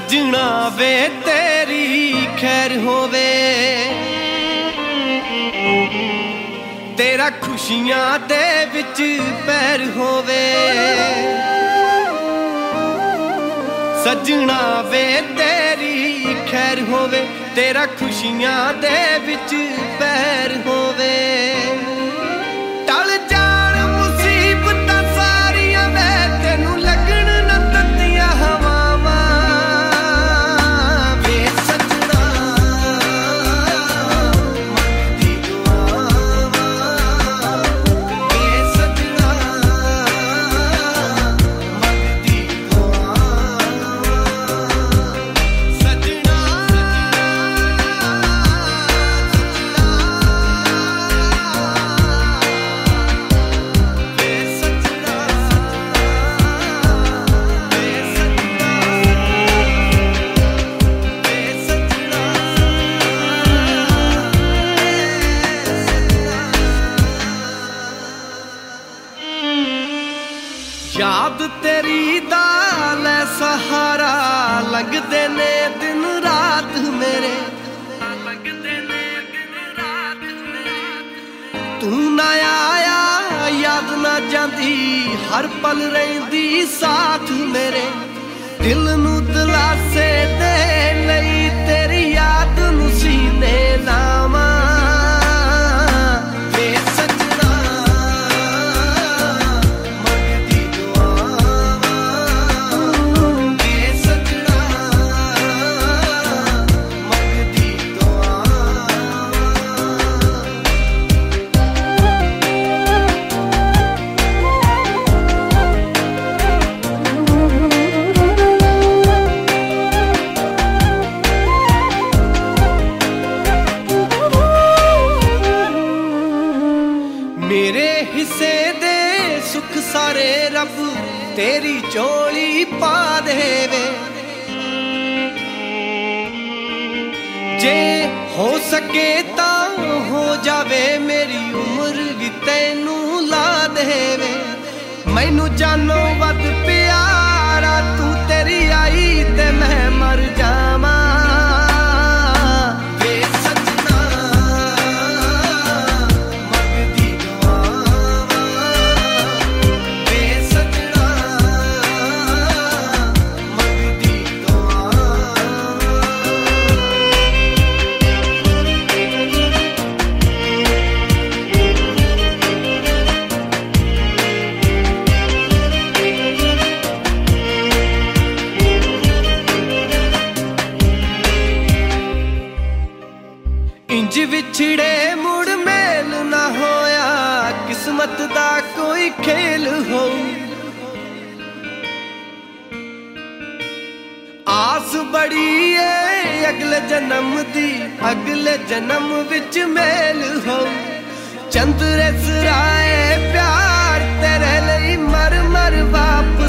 सजना वे तेरी खैर होवे, तेरा खुशियां दे विच पैर होवे। सजना वे तेरी खैर होवे, तेरा खुशियां दे विच पैर होवे। टल जान मुसीबतां सारियां वे तेनू लगन न तत्तियां हवावां। वे सजना मंगदी दुआवां, वे सजना मंगदी दुआवां। सजना याद तेरी दाल सहारा लगदे ने दिन रात मेरे। तू ना आया याद ना जाती, हर पल रहिंदी साथ मेरे। दिल नू दिलासे दे लई तेरी याद नू सीने लावां। मेरे हिस्से दे सुख सारे रब तेरी झोली पा देवे। जे हो सके तां हो जावे मेरी उम्र भी तैनू ला देवे। मैनू जानो वध प्यारा तू तेरी आई ते मैं मर जावां। इंज विछड़े मुड़ मेल ना होया, किस्मत दा कोई खेल हो। आस बड़ी है अगले जन्म दी, अगले जन्म विच मेल हो। चंद्रे सराए प्यार तेरे लई मर मर वापस